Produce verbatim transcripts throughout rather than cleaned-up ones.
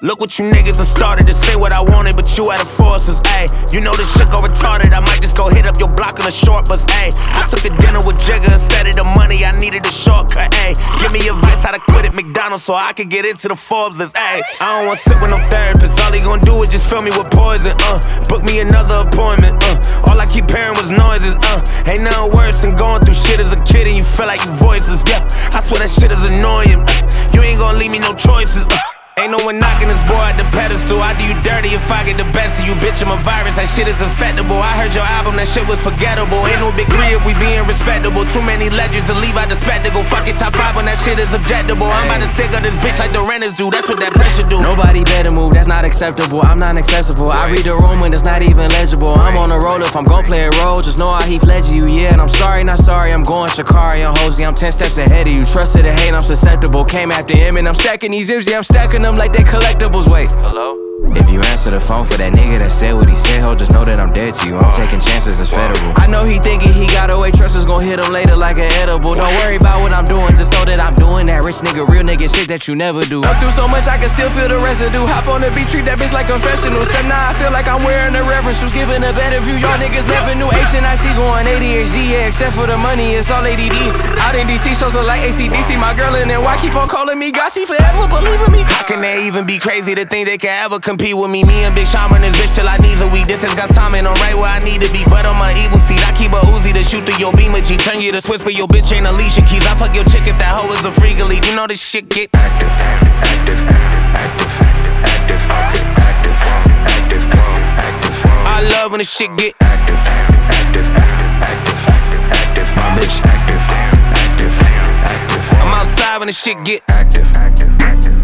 Look what you niggas have started to say what I wanted, but you had to force us, ayy. You know this shit go retarded, I might just go hit up your block on a short bus, ayy. I took a dinner with Jigga instead of the money, I needed a shortcut, ayy. Give me advice how to quit at McDonald's so I can get into the Forbes list, ayy. I don't wanna sit with no therapist, all he gon' do is just fill me with poison, uh. Book me another appointment, uh. All I keep hearing was noises, uh. Ain't nothing worse than going through shit as a kid and you feel like you voiceless, yeah. I swear that shit is annoying, uh. You ain't gon' leave me no choices, uh. Ain't no one knocking this boy at the pedestal. I do you dirty if I get the best of you, bitch. I'm a virus, that shit is infectable. I heard your album, that shit was forgettable. Ain't no big three if we being respectable. Too many legends to leave out the spectacle. Fuck it, top five when that shit is objectable. I'm about to stick up this bitch like the renters do. That's what that pressure do. Nobody better move, that's not acceptable. I'm not accessible. I read the room when it's not even legible. I'm on a roll if I'm gon' play a role. Just know I Heath Ledger you, yeah. And I'm sorry, not sorry. I'm going Shakari and Hosey. I'm ten steps ahead of you. Trusted to hate, I'm susceptible. Came after him and I'm stacking these zips, yeah. I'm stacking them like they collectibles. Wait, hello? If you answer the phone for that nigga that said what he said, ho, just know that I'm dead to you. I'm taking chances, it's federal. I know he thinking he got away, trust is gon' hit him later like an edible. Don't worry about what I'm doing, just know that I'm doing that rich nigga, real nigga shit that you never do. I'm through so much I can still feel the residue. Hop on the beat, treat that bitch like confessional. Except now I feel like I'm wearing a reverence shoes, giving a better view. Y'all niggas never knew H and I C going A D H D, yeah. Except for the money, it's all A D D. Out in D C, shows look like A C D C. My girl in N Y keep on calling me God, she forever believing me. How can they even be crazy to think they can ever compete with me? Me and Big Sean run this bitch till I knees are weak. Distance got time and I'm right where I need to be. But on my evil seat, I keep a Uzi to shoot through your beamer G. Turn you to Swiss, but your bitch ain't Alicia Keys. I fuck your chick if that hoe is a freak elite. You know this shit get active, active, active, active, active, active, active. I love when this shit get active, active, active, active. My bitch active, active, active. I'm outside when this shit get active, active, active.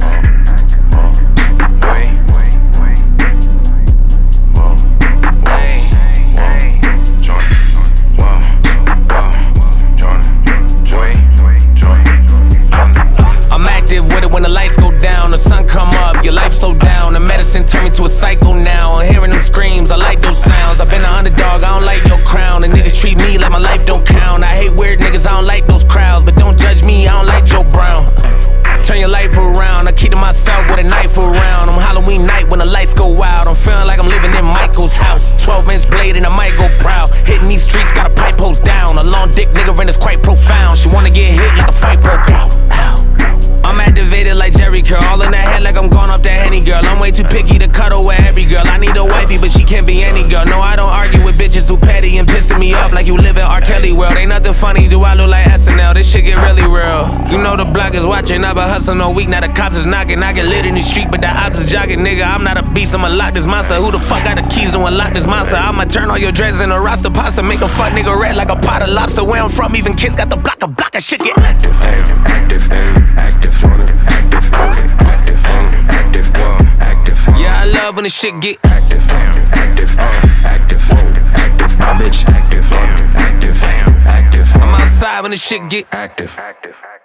With it when the lights go down, the sun come up, your life so down. The medicine turned me to a psycho now. I'm hearing them screams, I like those sounds. I've been an underdog, I don't like no crown. The niggas treat me like my life don't count. I hate weird niggas, I don't like those crowds. But don't judge me, I don't like Joe Brown. Turn your life around, I keep to myself with a knife around. I'm Halloween night when the lights go wild. I'm feeling like I'm living in Michael's house. twelve inch blade and I might go proud. Hitting these streets, got a pipe post down. A long dick nigga and it's quite profound. She wanna get hit like a fight broke out. I'm activated like Jerry Curl, all in that head like I'm gone off that Henny girl. I'm way too picky to cuddle with every girl. I need a wifey, but she can't be any girl. No, I don't argue with bitches who petty and pissing me off like you live in R. Kelly world. Ain't nothing funny, do I look like S N L? This shit get really real. You know the block is watching, I've been hustling all week. Now the cops is knocking, I get lit in the street, but the ops is jogging. Nigga, I'm not a beast, I'ma lock this monster. Who the fuck got the keys to unlock this monster? I'ma turn all your dreads into roster pasta, make a fuck nigga red like a pot of lobster. Where I'm from, even kids got the block, a block of shit get active, active, active, active. Active, active, active. Yeah, I love when the shit get active, active, active, active. My bitch active, active, active. I'm outside when the shit get active, active.